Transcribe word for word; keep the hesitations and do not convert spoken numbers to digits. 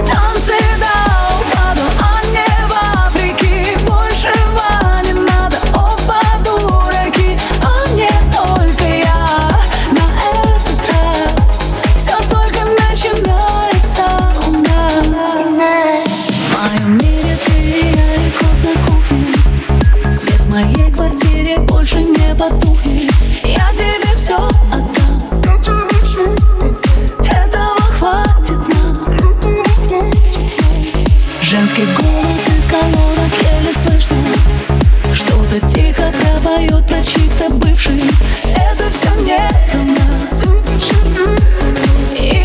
Танцы до упаду, а не в Африке. Большего не надо, оба дураки, а не только я. На этот раз все только начинается у нас. В моем мире ты и я, и кот на кухне. Свет в моей квартире больше не потухнет. Я тебе все отдам, этого хватит нам. Женский голос из колонок еле слышно, что-то тихо пропоет про чьих-то бывших. Это все не про нас. И